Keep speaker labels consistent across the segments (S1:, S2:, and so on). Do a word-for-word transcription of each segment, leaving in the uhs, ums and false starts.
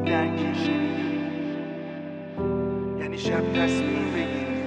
S1: درگیشه یعنی شب تصمیم بگیری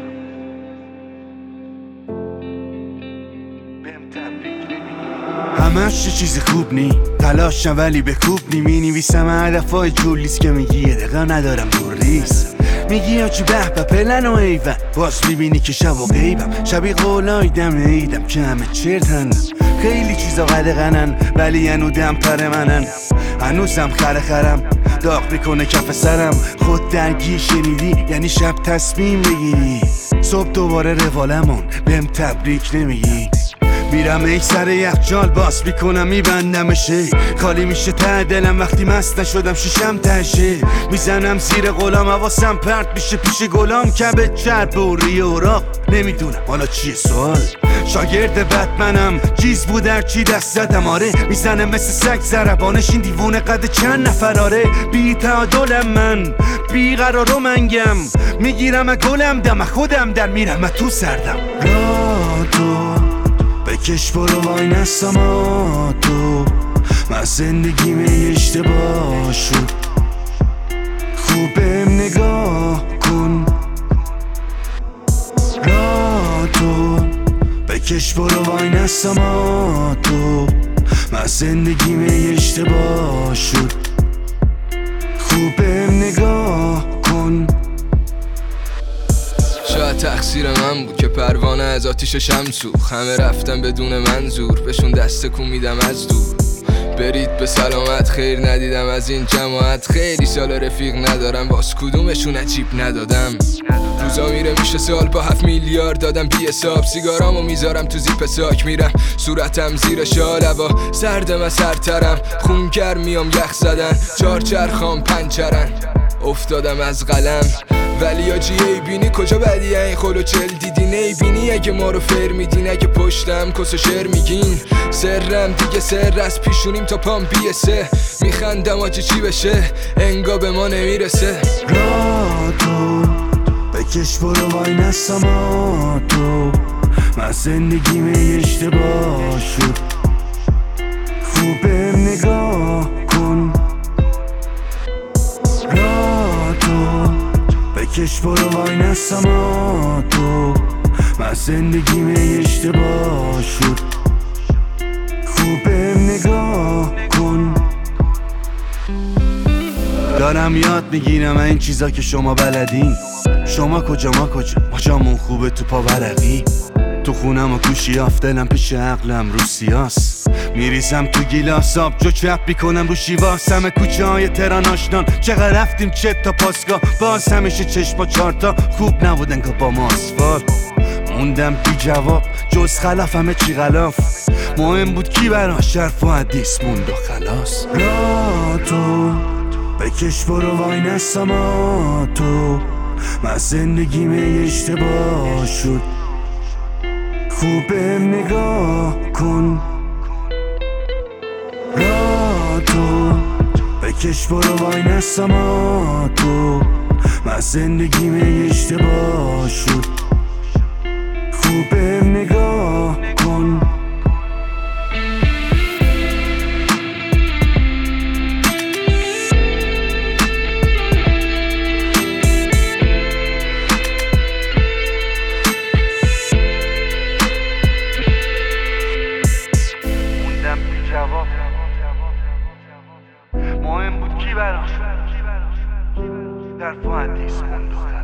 S1: بهم تبریک نمیگی. همش چه چیز خوب نی تلاشم ولی به کوب نی می نویسم هدفای جولیست که میگی یه دقیقه ندارم دور ریست میگی آجی به به پلن و ایون باز میبینی که شب و غیبم شبی قولای دم نیدم که همه چرتن خیلی چیزا قدقنن ولی هنو دم پر منن هنوزم خره خرم داغ میکنه کف سرم خود درگی شنیدی یعنی شب تصمیم بگیری صبح دوباره روالمون بهم تبریک نمیگی میرم ای سر یخچال باز میکنم میبندمشه خالی میشه ته دلم وقتی مست نشدم شیشم تشه میزنم زیر غلام حواسم پرت میشه پیش گلام کبه چرب و ریه و راق نمیدونم حالا چیه سوال شاگرد بتمنم چیز بود در چی دست زدم آره میزنه مثل سگ زربانش این دیوونه قد چند نفر آره بی تعادلم من بی قرار و منگم میگیرم گلم دم خودم در میرم تو سردم را تو بکش برو وای نستم تو من زندگیم اشتباه شد خوب بهم نگاه کن را تو بکش برو وای نستم تو من زندگیم اشتباه شد خوب بهم نگاه کن
S2: شاید تقصیر من بود که پروانه از آتیش شمسوخ همه رفتن بدون منظور بهشون دست کو میدم از دور برید به سلامت خیر ندیدم از این جماعت خیلی سال رفیق ندارم باز کدومشون عجیب ندادم روزا میره میشه سال با هفت میلیارد دادم بی حساب سیگارامو میذارم تو زیپ ساک میرم صورتم زیر شال هوا سردم از سرترم خون گرمیام یخ زدن چار چرخام پنچرن افتادم از قلم ولی آجی ای بینی کجا بدی این خلو چل دیدین ای بینی اگه ما رو فر میدین اگه پشتم کس و شر میگین سرم دیگه سر از پیشونیم تا پام بیسه میخندم آجی چی بشه انگا به ما نمیرسه
S1: را تو بکش برو وای نستم تو من زندگیم اشتباه شد خوب بهم نگاه کن را تو بکش برو وای نستم تو من زندگیم اشتباه شد خوب بهم نگاه کن دارم یاد میگیرم این چیزا که شما بلدین شما کجا ما کجا ما جامون خوبه تو پا ورقی تو خونم و گوشی آفتلم پیش عقلم رو سیاس میریزم تو گیلاس آب جو چپ میکنم رو شیواس همه کوچه های تهران آشنان چقدر رفتیم چت تا پاسگاه باز همیشه چشما چارتا خوب نبودن که با ما آسفالت موندم بی جواب جز خلاف همه چی غلاف مهم بود کی براش حرف و حدیث موند و خلاص را تو بکش برو وای نستم تو من زندگیم اشتباه شد خوب بهم نگاه کن را تو بکش برو وای نستم تو من زندگیم اشتباه شد خوب بهم نگاه کن جواب مهم بود کی براش در حدیث موند